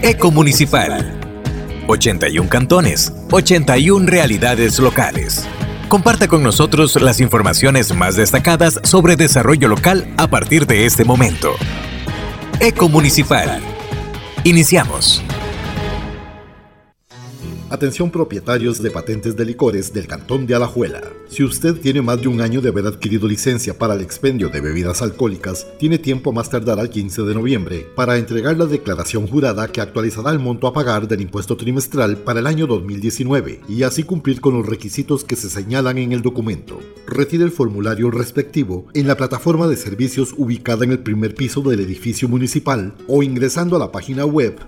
Ecomunicipal. 81 cantones, 81 realidades locales. Comparta con nosotros las informaciones más destacadas sobre desarrollo local a partir de este momento. Ecomunicipal. Iniciamos. Atención propietarios de patentes de licores del Cantón de Alajuela. Si usted tiene más de un año de haber adquirido licencia para el expendio de bebidas alcohólicas, tiene tiempo a más tardar al 15 de noviembre para entregar la declaración jurada que actualizará el monto a pagar del impuesto trimestral para el año 2019 y así cumplir con los requisitos que se señalan en el documento. Retire el formulario respectivo en la plataforma de servicios ubicada en el primer piso del edificio municipal o ingresando a la página web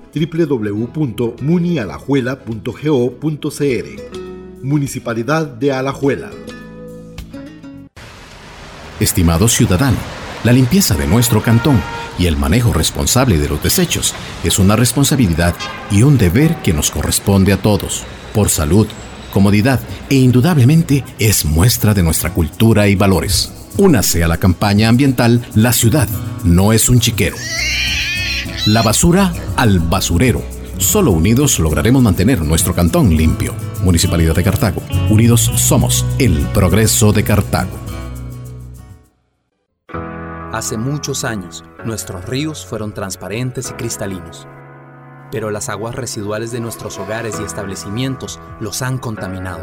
www.munialajuela.go.cr. Municipalidad de Alajuela. Estimado ciudadano, la limpieza de nuestro cantón y el manejo responsable de los desechos es una responsabilidad y un deber que nos corresponde a todos, por salud, comodidad e indudablemente es muestra de nuestra cultura y valores. Únase a la campaña ambiental La Ciudad no es un chiquero. La basura al basurero. Solo unidos lograremos mantener nuestro cantón limpio. Municipalidad de Cartago. Unidos somos el progreso de Cartago. Hace muchos años, nuestros ríos fueron transparentes y cristalinos. Pero las aguas residuales de nuestros hogares y establecimientos los han contaminado.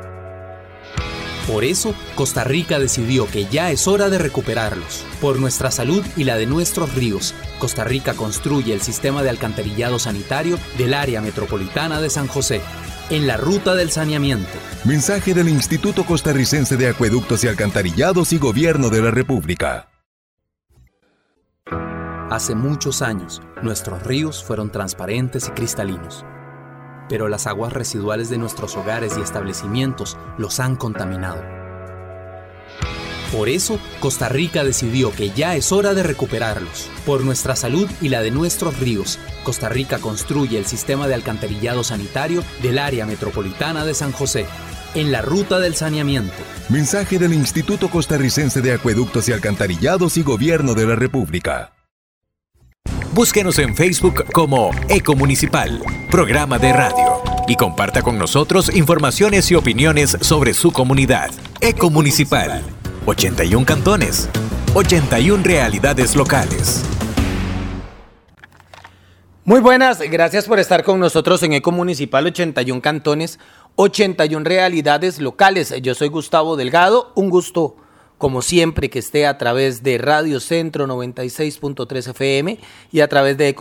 Por eso, Costa Rica decidió que ya es hora de recuperarlos. Por nuestra salud y la de nuestros ríos, Costa Rica construye el sistema de alcantarillado sanitario del área metropolitana de San José, en la ruta del saneamiento. Mensaje del Instituto Costarricense de Acueductos y Alcantarillados y Gobierno de la República. Hace muchos años, nuestros ríos fueron transparentes y cristalinos. Pero las aguas residuales de nuestros hogares y establecimientos los han contaminado. Por eso, Costa Rica decidió que ya es hora de recuperarlos. Por nuestra salud y la de nuestros ríos, Costa Rica construye el sistema de alcantarillado sanitario del área metropolitana de San José, en la ruta del saneamiento. Mensaje del Instituto Costarricense de Acueductos y Alcantarillados y Gobierno de la República. Búsquenos en Facebook como Ecomunicipal, programa de radio, y comparta con nosotros informaciones y opiniones sobre su comunidad. Ecomunicipal, 81 cantones, 81 realidades locales. Muy buenas, gracias por estar con nosotros en Ecomunicipal, 81 cantones, 81 realidades locales. Yo soy Gustavo Delgado, un gusto como siempre que esté a través de Radio Centro 96.3 FM y a través de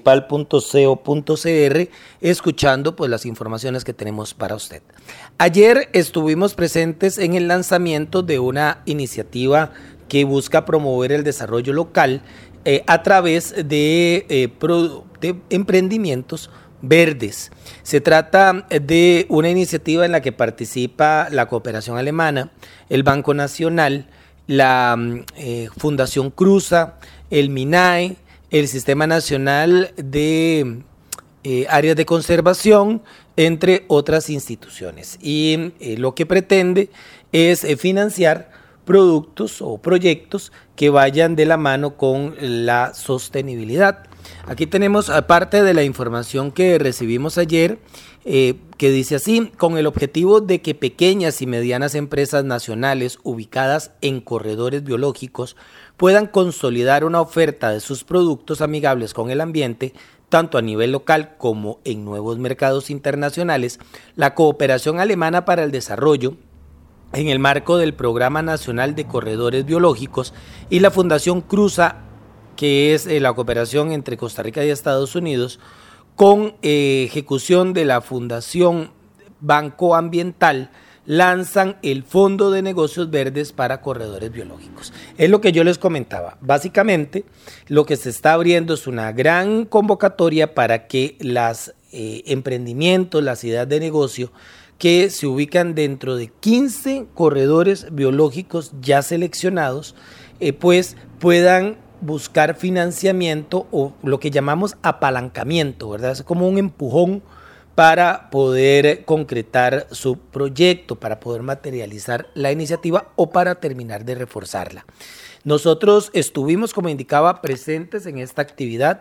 ecomunicipal.co.cr escuchando pues las informaciones que tenemos para usted. Ayer estuvimos presentes en el lanzamiento de una iniciativa que busca promover el desarrollo local a través de emprendimientos verdes. Se trata de una iniciativa en la que participa la Cooperación Alemana, el Banco Nacional, la Fundación Cruza, el MINAE, el Sistema Nacional de Áreas de Conservación, entre otras instituciones. Y lo que pretende es financiar productos o proyectos que vayan de la mano con la sostenibilidad. Aquí tenemos parte de la información que recibimos ayer, que dice así: con el objetivo de que pequeñas y medianas empresas nacionales ubicadas en corredores biológicos puedan consolidar una oferta de sus productos amigables con el ambiente, tanto a nivel local como en nuevos mercados internacionales, la Cooperación Alemana para el Desarrollo, en el marco del Programa Nacional de Corredores Biológicos, y la Fundación Cruza, que es la cooperación entre Costa Rica y Estados Unidos, con ejecución de la Fundación Banco Ambiental, lanzan el Fondo de Negocios Verdes para Corredores Biológicos. Es lo que yo les comentaba. Básicamente, lo que se está abriendo es una gran convocatoria para que los emprendimientos, las ideas de negocio que se ubican dentro de 15 corredores biológicos ya seleccionados, pues puedan buscar financiamiento o lo que llamamos apalancamiento, ¿verdad? Es como un empujón para poder concretar su proyecto, para poder materializar la iniciativa o para terminar de reforzarla. Nosotros estuvimos, como indicaba, presentes en esta actividad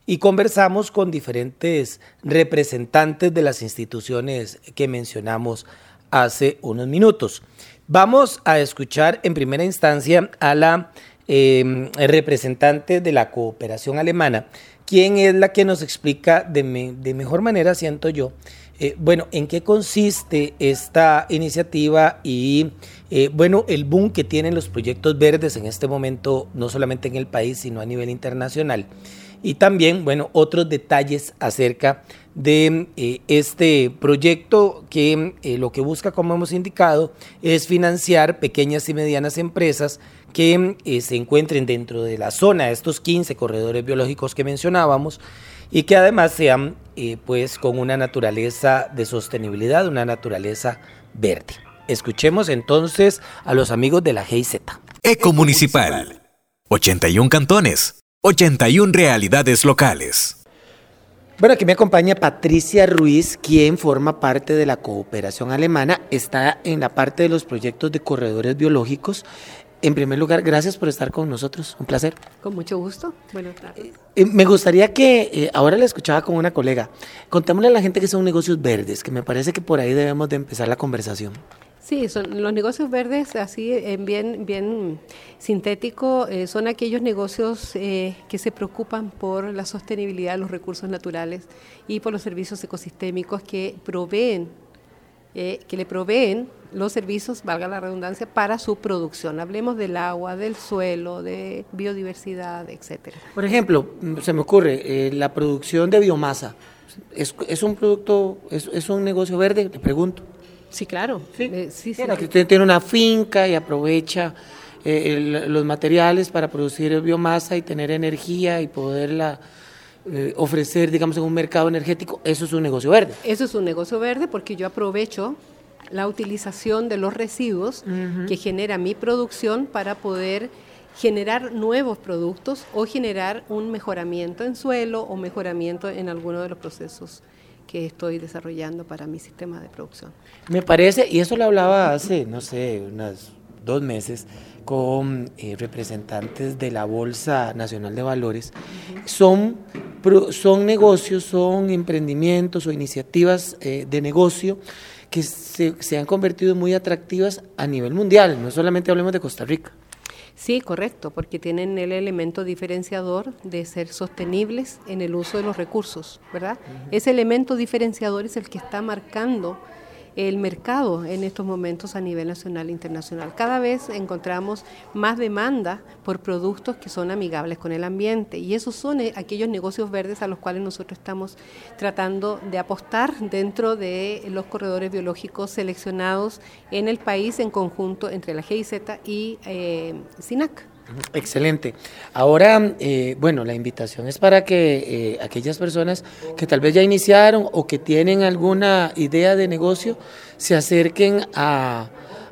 y conversamos con diferentes representantes de las instituciones que mencionamos hace unos minutos. Vamos a escuchar en primera instancia a la representante de la cooperación alemana, quien es la que nos explica de mejor manera, siento yo, en qué consiste esta iniciativa y, el boom que tienen los proyectos verdes en este momento, no solamente en el país, sino a nivel internacional. Y también, otros detalles acerca de este proyecto que lo que busca, como hemos indicado, es financiar pequeñas y medianas empresas que se encuentren dentro de la zona de estos 15 corredores biológicos que mencionábamos y que además sean con una naturaleza de sostenibilidad, una naturaleza verde. Escuchemos entonces a los amigos de la GIZ. Ecomunicipal. 81 cantones, 81 realidades locales. Bueno, aquí me acompaña Patricia Ruiz, quien forma parte de la cooperación alemana, está en la parte de los proyectos de corredores biológicos. En primer lugar, gracias por estar con nosotros, un placer. Con mucho gusto, buenas tardes. Me gustaría que, ahora la escuchaba con una colega, contémosle a la gente que son negocios verdes, que me parece que por ahí debemos de empezar la conversación. Sí, son los negocios verdes, así bien sintético, son aquellos negocios que se preocupan por la sostenibilidad de los recursos naturales y por los servicios ecosistémicos que le proveen los servicios, valga la redundancia, para su producción. Hablemos del agua, del suelo, de biodiversidad, etcétera. Por ejemplo, se me ocurre la producción de biomasa. ¿Es un producto, es un negocio verde? Te pregunto. Sí, claro. Sí. Que usted tiene una finca y aprovecha los materiales para producir biomasa y tener energía y poderla ofrecer, digamos, en un mercado energético. Eso es un negocio verde. Eso es un negocio verde porque yo aprovecho la utilización de los residuos que genera mi producción para poder generar nuevos productos o generar un mejoramiento en suelo o mejoramiento en alguno de los procesos que estoy desarrollando para mi sistema de producción. Me parece, y eso lo hablaba hace, unos 2 meses, con representantes de la Bolsa Nacional de Valores, son negocios, son emprendimientos o iniciativas de negocio que se han convertido muy atractivas a nivel mundial, no solamente hablemos de Costa Rica. Sí, correcto, porque tienen el elemento diferenciador de ser sostenibles en el uso de los recursos, ¿verdad? Ese elemento diferenciador es el que está marcando el mercado en estos momentos a nivel nacional e internacional. Cada vez encontramos más demanda por productos que son amigables con el ambiente y esos son aquellos negocios verdes a los cuales nosotros estamos tratando de apostar dentro de los corredores biológicos seleccionados en el país en conjunto entre la GIZ y SINAC. Excelente. Ahora, la invitación es para que aquellas personas que tal vez ya iniciaron o que tienen alguna idea de negocio se acerquen al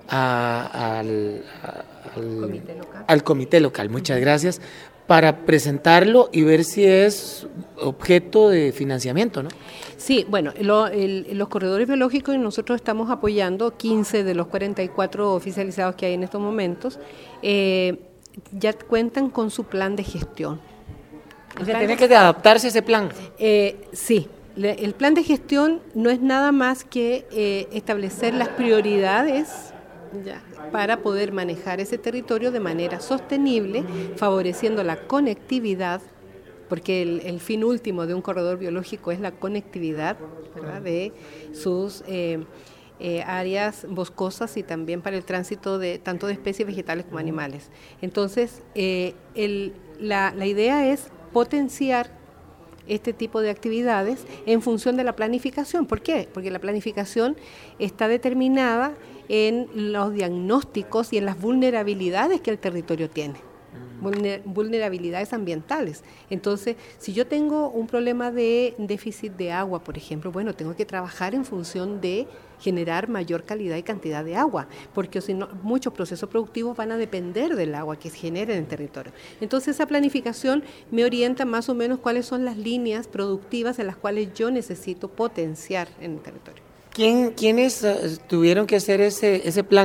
comité local. Muchas gracias. Para presentarlo y ver si es objeto de financiamiento, ¿no? Sí, los corredores biológicos nosotros estamos apoyando 15 de los 44 oficializados que hay en estos momentos. Ya cuentan con su plan de gestión. O sea, tiene que adaptarse a ese plan. Sí, el plan de gestión no es nada más que establecer las prioridades para poder manejar ese territorio de manera sostenible, favoreciendo la conectividad, porque el fin último de un corredor biológico es la conectividad, ¿verdad?, de sus áreas boscosas y también para el tránsito de tanto de especies vegetales como animales. Entonces, la idea es potenciar este tipo de actividades en función de la planificación. ¿Por qué? Porque la planificación está determinada en los diagnósticos y en las vulnerabilidades que el territorio tiene. Vulnerabilidades ambientales. Entonces, si yo tengo un problema de déficit de agua, por ejemplo, tengo que trabajar en función de generar mayor calidad y cantidad de agua, porque si no, muchos procesos productivos van a depender del agua que se genere en el territorio. Entonces, esa planificación me orienta más o menos cuáles son las líneas productivas en las cuales yo necesito potenciar en el territorio. ¿Quiénes tuvieron que hacer ese plan?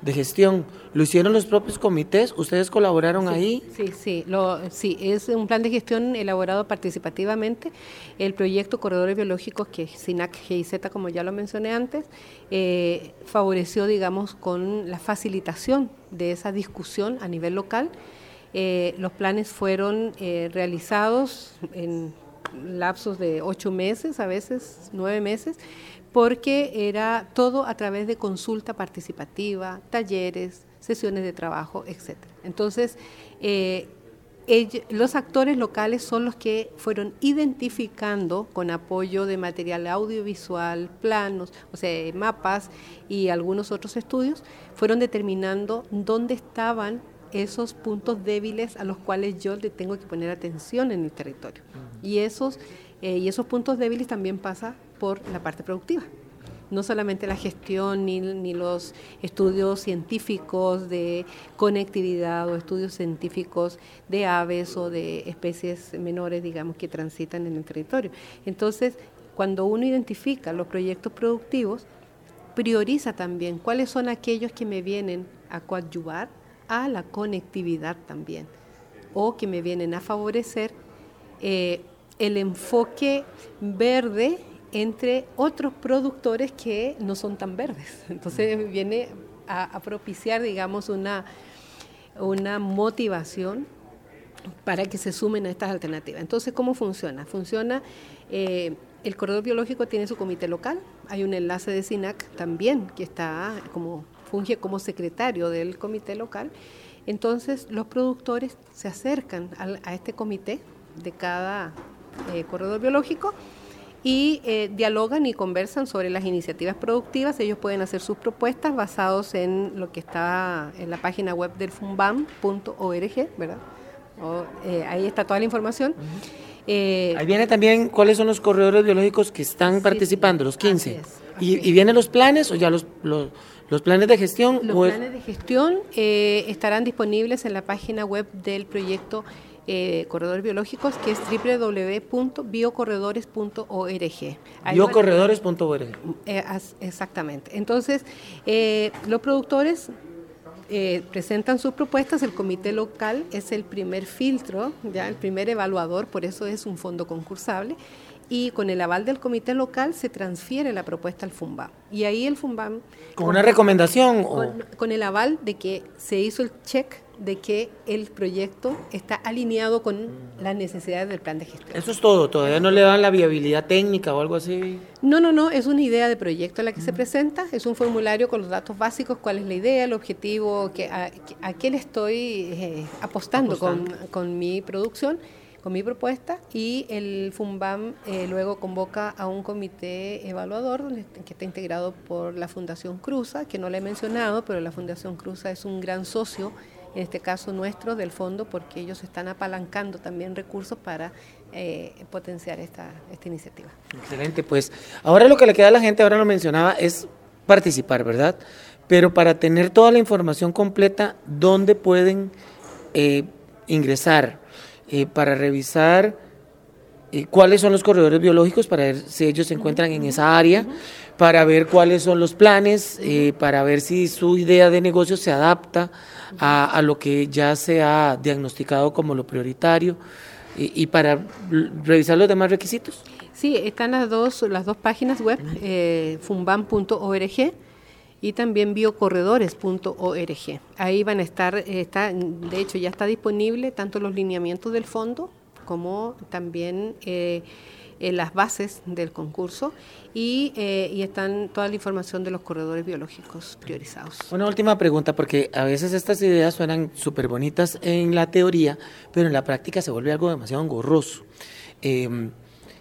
de gestión, ¿lo hicieron los propios comités? ¿Ustedes colaboraron ahí? Sí, es un plan de gestión elaborado participativamente. El proyecto Corredores Biológicos, que es SINAC-GIZ, como ya lo mencioné antes, favoreció, digamos, con la facilitación de esa discusión a nivel local. Los planes fueron realizados en lapsos de 8 meses, a veces 9 meses, porque era todo a través de consulta participativa, talleres, sesiones de trabajo, etc. Entonces, los actores locales son los que fueron identificando, con apoyo de material audiovisual, planos, o sea, mapas y algunos otros estudios, fueron determinando dónde estaban esos puntos débiles a los cuales yo le tengo que poner atención en el territorio. Y esos puntos débiles también pasa por la parte productiva. No solamente la gestión ni los estudios científicos de conectividad o estudios científicos de aves o de especies menores, digamos, que transitan en el territorio. Entonces, cuando uno identifica los proyectos productivos, prioriza también cuáles son aquellos que me vienen a coadyuvar a la conectividad también, o que me vienen a favorecer el enfoque verde entre otros productores que no son tan verdes. Entonces viene a propiciar, digamos, una motivación para que se sumen a estas alternativas. Entonces, ¿cómo funciona? El corredor biológico tiene su comité local, hay un enlace de SINAC también que funge como secretario del comité local. Entonces, los productores se acercan a este comité de cada corredor biológico y dialogan y conversan sobre las iniciativas productivas. Ellos pueden hacer sus propuestas basados en lo que está en la página web del fumbam.org, ¿verdad? Ahí está toda la información. Ahí viene también cuáles son los corredores biológicos que están participando, los 15. Así es. ¿Y vienen los planes o ya los planes de gestión? Los planes de gestión estarán disponibles en la página web del proyecto Corredores Biológicos, que es www.biocorredores.org. Biocorredores.org. Exactamente. Entonces, los productores presentan sus propuestas, el comité local es el primer filtro, ya el primer evaluador, por eso es un fondo concursable, y con el aval del comité local se transfiere la propuesta al FUNBAM. Y ahí el FUNBAM... ¿Con una recomendación? Con el aval de que se hizo el check de que el proyecto está alineado con las necesidades del plan de gestión. Eso es todo, todavía no le dan la viabilidad técnica o algo así. No, es una idea de proyecto la que se presenta, es un formulario con los datos básicos, cuál es la idea, el objetivo, a qué le estoy apostando. Con mi producción, con mi propuesta, y el FUNBAM luego convoca a un comité evaluador que está integrado por la Fundación Cruza, que no le he mencionado, pero la Fundación Cruza es un gran socio, en este caso nuestro, del fondo, porque ellos están apalancando también recursos para potenciar esta iniciativa. Excelente, pues ahora lo que le queda a la gente, ahora lo mencionaba, es participar, ¿verdad? Pero para tener toda la información completa, ¿dónde pueden ingresar para revisar cuáles son los corredores biológicos, para ver si ellos se encuentran en esa área, para ver cuáles son los planes, para ver si su idea de negocio se adapta a lo que ya se ha diagnosticado como lo prioritario, y para revisar los demás requisitos? Sí, están las dos páginas web, fumbam.org y también biocorredores.org. Ahí van a estar, de hecho ya está disponible tanto los lineamientos del fondo como también las bases del concurso, y están toda la información de los corredores biológicos priorizados. Una última pregunta, porque a veces estas ideas suenan súper bonitas en la teoría, pero en la práctica se vuelve algo demasiado engorroso. ¿Qué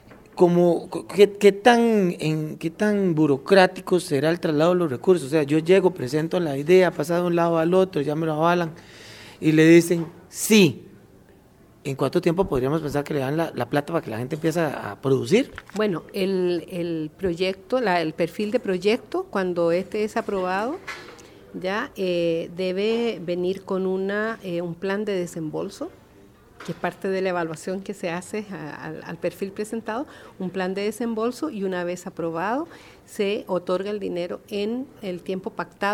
tan burocrático será el traslado de los recursos? O sea, yo llego, presento la idea, pasa de un lado al otro, ya me lo avalan y le dicen sí. ¿En cuánto tiempo podríamos pensar que le dan la plata para que la gente empiece a producir? Bueno, el proyecto, el perfil de proyecto, cuando este es aprobado, ya debe venir con un plan de desembolso, que es parte de la evaluación que se hace al perfil presentado, un plan de desembolso, y una vez aprobado se otorga el dinero en el tiempo pactado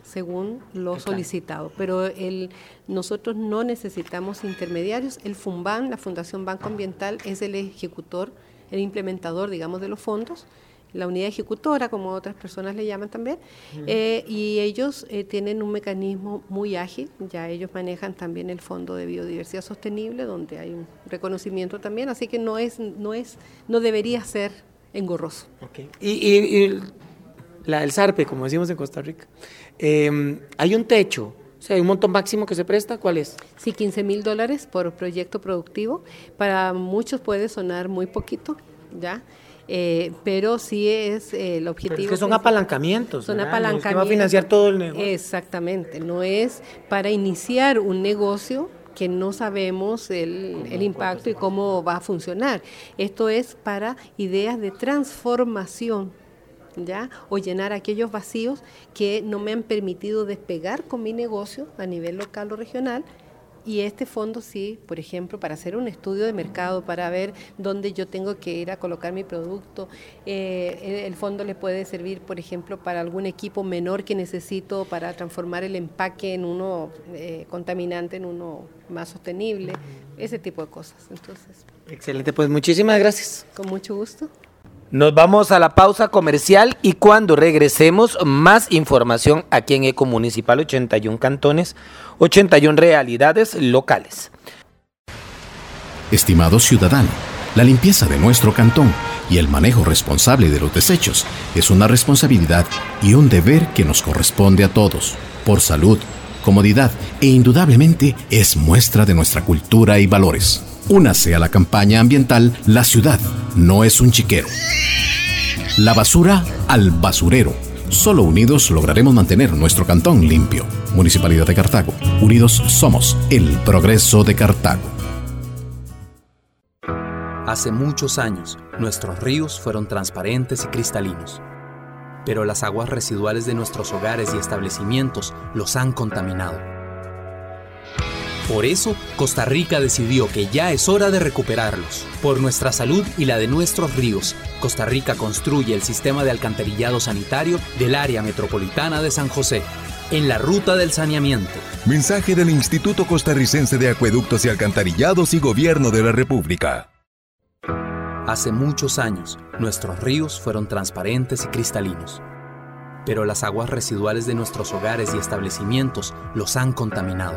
según lo solicitado. Pero nosotros no necesitamos intermediarios. El FUNBAN, la Fundación Banco Ambiental, es el ejecutor, el implementador, digamos, de los fondos, la unidad ejecutora, como otras personas le llaman también, y ellos tienen un mecanismo muy ágil. Ya ellos manejan también el Fondo de Biodiversidad Sostenible, donde hay un reconocimiento también, así que no debería ser engorroso. Okay. Y el SARPE, como decimos en Costa Rica, hay un techo, o sea, hay un monto máximo que se presta, ¿cuál es? Sí, $15,000 por proyecto productivo. Para muchos puede sonar muy poquito, ¿ya? Pero sí es el objetivo. Pero es que son apalancamientos. Son apalancamientos. Que va a financiar todo el negocio. Exactamente, no es para iniciar un negocio que no sabemos el impacto y cómo va a funcionar. Esto es para ideas de transformación, ¿ya? O llenar aquellos vacíos que no me han permitido despegar con mi negocio a nivel local o regional. Y este fondo sí, por ejemplo, para hacer un estudio de mercado, para ver dónde yo tengo que ir a colocar mi producto, el fondo le puede servir, por ejemplo, para algún equipo menor que necesito para transformar el empaque en uno contaminante, en uno más sostenible, ese tipo de cosas. Entonces, excelente, pues muchísimas gracias. Con mucho gusto. Nos vamos a la pausa comercial y cuando regresemos, más información aquí en Ecomunicipal, 81 cantones, 81 realidades locales. Estimado ciudadano, la limpieza de nuestro cantón y el manejo responsable de los desechos es una responsabilidad y un deber que nos corresponde a todos. Por salud, comodidad e indudablemente es muestra de nuestra cultura y valores. Únase a la campaña ambiental La Ciudad no es un chiquero. La basura al basurero. Solo unidos lograremos mantener nuestro cantón limpio. Municipalidad de Cartago. Unidos somos el progreso de Cartago. Hace muchos años, nuestros ríos fueron transparentes y cristalinos. Pero las aguas residuales de nuestros hogares y establecimientos los han contaminado. Por eso, Costa Rica decidió que ya es hora de recuperarlos. Por nuestra salud y la de nuestros ríos, Costa Rica construye el sistema de alcantarillado sanitario del área metropolitana de San José, en la ruta del saneamiento. Mensaje del Instituto Costarricense de Acueductos y Alcantarillados y Gobierno de la República. Hace muchos años, nuestros ríos fueron transparentes y cristalinos. Pero las aguas residuales de nuestros hogares y establecimientos los han contaminado.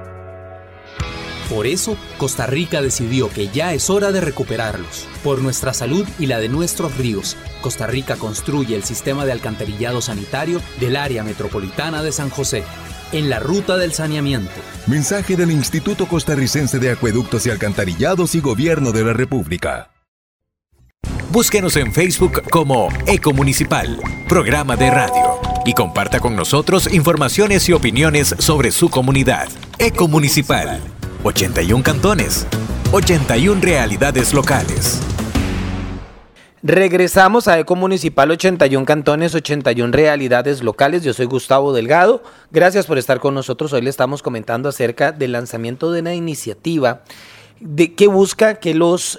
Por eso, Costa Rica decidió que ya es hora de recuperarlos. Por nuestra salud y la de nuestros ríos, Costa Rica construye el sistema de alcantarillado sanitario del área metropolitana de San José, en la ruta del saneamiento. Mensaje del Instituto Costarricense de Acueductos y Alcantarillados y Gobierno de la República. Búsquenos en Facebook como Ecomunicipal, programa de radio, y comparta con nosotros informaciones y opiniones sobre su comunidad. Ecomunicipal, 81 cantones, 81 realidades locales. Regresamos a Ecomunicipal, 81 cantones, 81 realidades locales. Yo soy Gustavo Delgado. Gracias por estar con nosotros. Hoy le estamos comentando acerca del lanzamiento de una iniciativa que busca que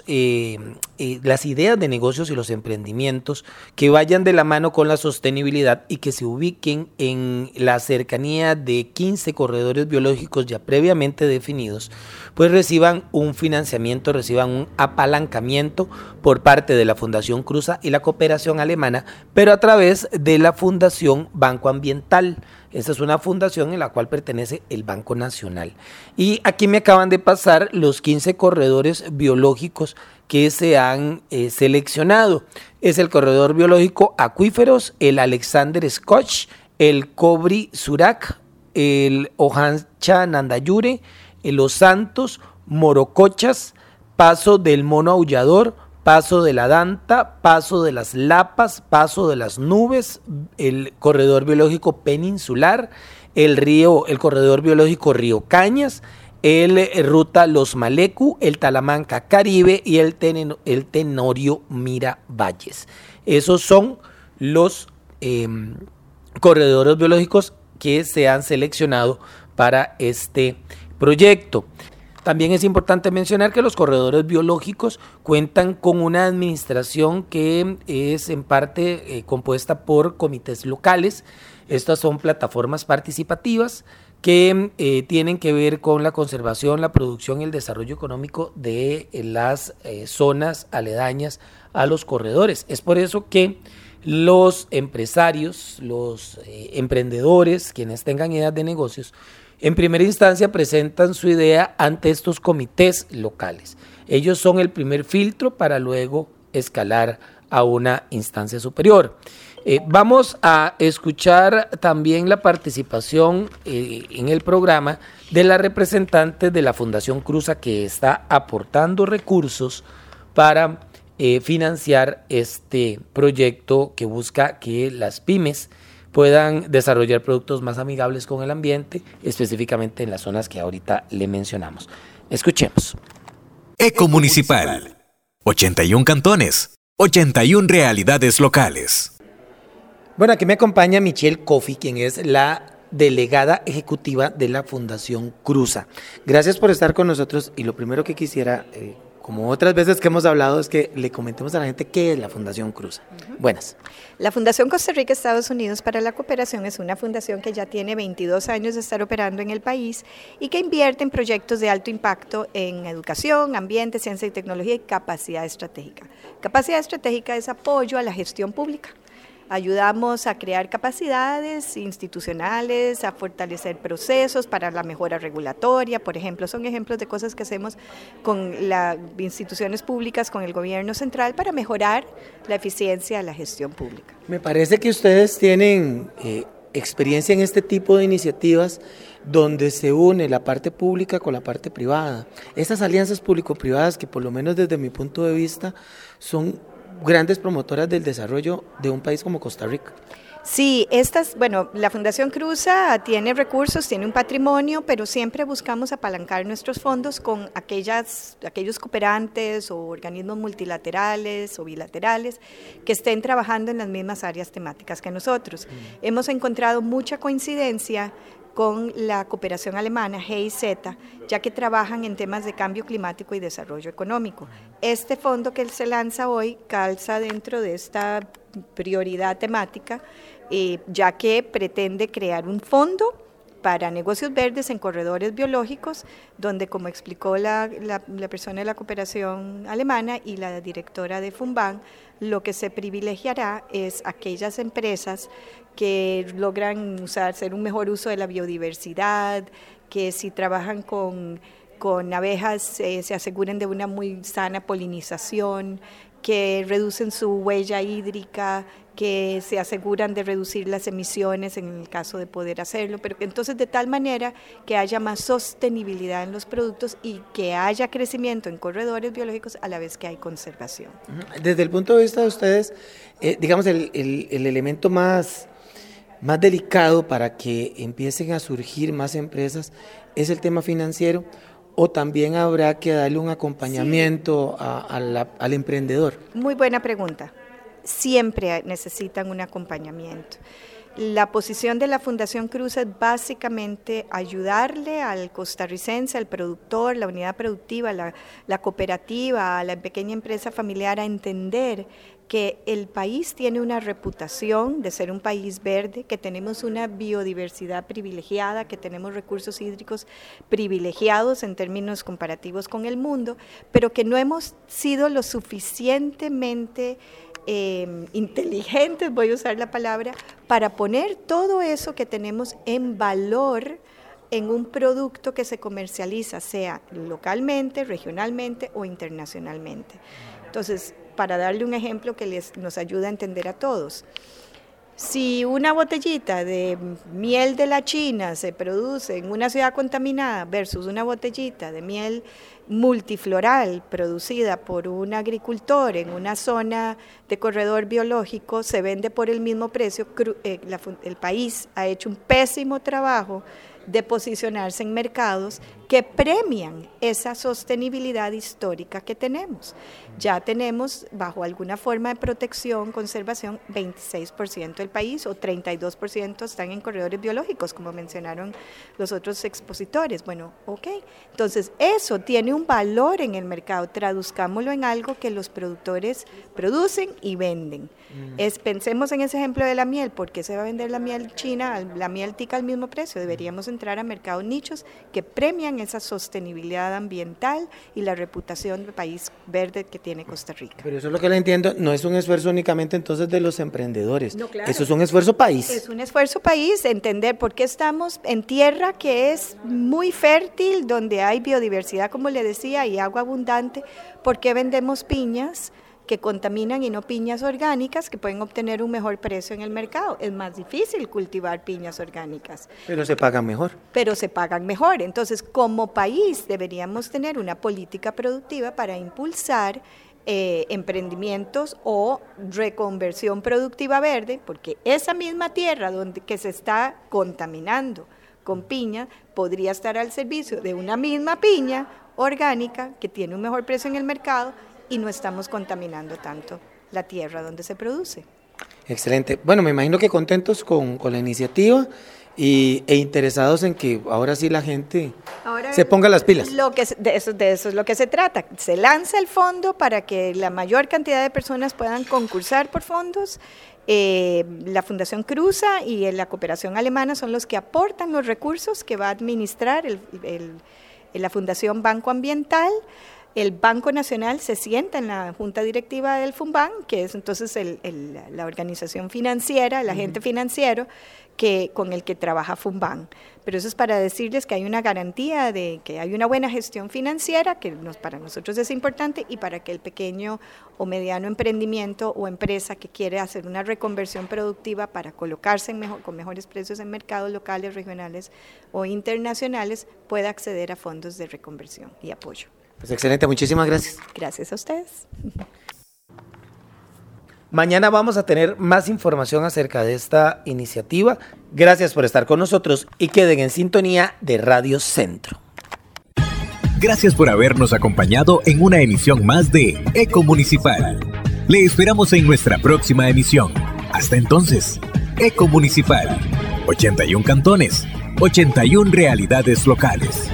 las ideas de negocios y los emprendimientos que vayan de la mano con la sostenibilidad y que se ubiquen en la cercanía de 15 corredores biológicos ya previamente definidos, pues reciban un financiamiento, reciban un apalancamiento por parte de la Fundación Cruza y la cooperación alemana, pero a través de la Fundación Banco Ambiental. Esta es una fundación en la cual pertenece el Banco Nacional. Y aquí me acaban de pasar los 15 corredores biológicos que se han seleccionado. Es el corredor biológico Acuíferos, el Alexander Scotch, el Cobri Surak, el Ojancha Nandayure, Los Santos, Morocochas, Paso del Mono Aullador, Paso de la Danta, Paso de las Lapas, Paso de las Nubes, el corredor biológico Peninsular, el corredor biológico Río Cañas, el Ruta Los Malecu, el Talamanca Caribe y el Tenorio Miravalles. Esos son los corredores biológicos que se han seleccionado para este proyecto. También es importante mencionar que los corredores biológicos cuentan con una administración que es en parte compuesta por comités locales. Estas son plataformas participativas que tienen que ver con la conservación, la producción y el desarrollo económico de las zonas aledañas a los corredores. Es por eso que los empresarios, los emprendedores, quienes tengan ideas de negocios, en primera instancia presentan su idea ante estos comités locales. Ellos son el primer filtro para luego escalar a una instancia superior. Vamos a escuchar también la participación en el programa de la representante de la Fundación Cruza, que está aportando recursos para financiar este proyecto que busca que las pymes puedan desarrollar productos más amigables con el ambiente, específicamente en las zonas que ahorita le mencionamos. Escuchemos. Ecomunicipal. 81 cantones, 81 realidades locales. Bueno, aquí me acompaña Michelle Coffey, quien es la delegada ejecutiva de la Fundación Cruza. Gracias por estar con nosotros y lo primero que quisiera, como otras veces que hemos hablado, es que le comentemos a la gente qué es la Fundación Cruza. Buenas. La Fundación Costa Rica Estados Unidos para la Cooperación es una fundación que ya tiene 22 años de estar operando en el país y que invierte en proyectos de alto impacto en educación, ambiente, ciencia y tecnología y capacidad estratégica. Capacidad estratégica es apoyo a la gestión pública. Ayudamos a crear capacidades institucionales, a fortalecer procesos para la mejora regulatoria, por ejemplo, son ejemplos de cosas que hacemos con las instituciones públicas, con el gobierno central para mejorar la eficiencia de la gestión pública. Me parece que ustedes tienen experiencia en este tipo de iniciativas donde se une la parte pública con la parte privada. Estas alianzas público-privadas que por lo menos desde mi punto de vista son grandes promotoras del desarrollo de un país como Costa Rica. Sí, la Fundación Cruza tiene recursos, tiene un patrimonio, pero siempre buscamos apalancar nuestros fondos con aquellos cooperantes o organismos multilaterales o bilaterales que estén trabajando en las mismas áreas temáticas que nosotros. Hemos encontrado mucha coincidencia con la cooperación alemana GIZ, ya que trabajan en temas de cambio climático y desarrollo económico. Este fondo que se lanza hoy calza dentro de esta prioridad temática, ya que pretende crear un fondo para negocios verdes en corredores biológicos, donde, como explicó la persona de la cooperación alemana y la directora de Funban, lo que se privilegiará es aquellas empresas que logran hacer un mejor uso de la biodiversidad, que si trabajan con abejas se aseguren de una muy sana polinización, que reducen su huella hídrica, que se aseguran de reducir las emisiones en el caso de poder hacerlo, pero entonces de tal manera que haya más sostenibilidad en los productos y que haya crecimiento en corredores biológicos a la vez que hay conservación. Desde el punto de vista de ustedes, digamos el elemento más delicado para que empiecen a surgir más empresas es el tema financiero, o también habrá que darle un acompañamiento al emprendedor. Muy buena pregunta. Siempre necesitan un acompañamiento. La posición de la Fundación Cruza es básicamente ayudarle al costarricense, al productor, la unidad productiva, la cooperativa, a la pequeña empresa familiar a entender que el país tiene una reputación de ser un país verde, que tenemos una biodiversidad privilegiada, que tenemos recursos hídricos privilegiados en términos comparativos con el mundo, pero que no hemos sido lo suficientemente inteligentes, voy a usar la palabra, para poner todo eso que tenemos en valor en un producto que se comercializa, sea localmente, regionalmente o internacionalmente. Entonces, para darle un ejemplo que nos ayuda a entender a todos, si una botellita de miel de la China se produce en una ciudad contaminada versus una botellita de miel multifloral producida por un agricultor en una zona de corredor biológico, se vende por el mismo precio, el país ha hecho un pésimo trabajo de posicionarse en mercados que premian esa sostenibilidad histórica que tenemos. ya tenemos bajo alguna forma de protección, conservación, 26% del país, o 32% están en corredores biológicos, como mencionaron los otros expositores. Bueno, ok, entonces eso tiene un valor en el mercado, traduzcámoslo en algo que los productores producen y venden. Pensemos en ese ejemplo de la miel. ¿Por qué se va a vender la miel china, la miel tica al mismo precio? Deberíamos entrar a mercados nichos que premian esa sostenibilidad ambiental y la reputación de país verde que tiene Costa Rica. Pero eso es lo que le entiendo, no es un esfuerzo únicamente entonces de los emprendedores, no, claro. Eso es un esfuerzo país. Es un esfuerzo país, entender por qué estamos en tierra que es muy fértil, donde hay biodiversidad, como le decía, y agua abundante. ¿Por qué vendemos piñas que contaminan y no piñas orgánicas que pueden obtener un mejor precio en el mercado? Es más difícil cultivar piñas orgánicas. Pero se pagan mejor. Entonces, como país deberíamos tener una política productiva para impulsar emprendimientos o reconversión productiva verde, porque esa misma tierra que se está contaminando con piña podría estar al servicio de una misma piña orgánica que tiene un mejor precio en el mercado y no estamos contaminando tanto la tierra donde se produce. Excelente. Bueno, me imagino que contentos con la iniciativa e interesados en que ahora sí la gente se ponga las pilas. De eso es lo que se trata. Se lanza el fondo para que la mayor cantidad de personas puedan concursar por fondos. La Fundación Cruza y la cooperación alemana son los que aportan los recursos que va a administrar la Fundación Banco Ambiental. El Banco Nacional se sienta en la Junta Directiva del FUNBAN, que es entonces la organización financiera, el agente financiero con el que trabaja FUNBAN. Pero eso es para decirles que hay una garantía de que hay una buena gestión financiera, que para nosotros es importante, y para que el pequeño o mediano emprendimiento o empresa que quiere hacer una reconversión productiva para colocarse con mejores precios en mercados locales, regionales o internacionales, pueda acceder a fondos de reconversión y apoyo. Pues excelente, muchísimas gracias. Gracias a ustedes. Mañana vamos a tener más información acerca de esta iniciativa. Gracias por estar con nosotros y queden en sintonía de Radio Centro. Gracias por habernos acompañado en una emisión más de Eco Municipal. Le esperamos en nuestra próxima emisión. Hasta entonces, Eco Municipal. 81 cantones, 81 realidades locales.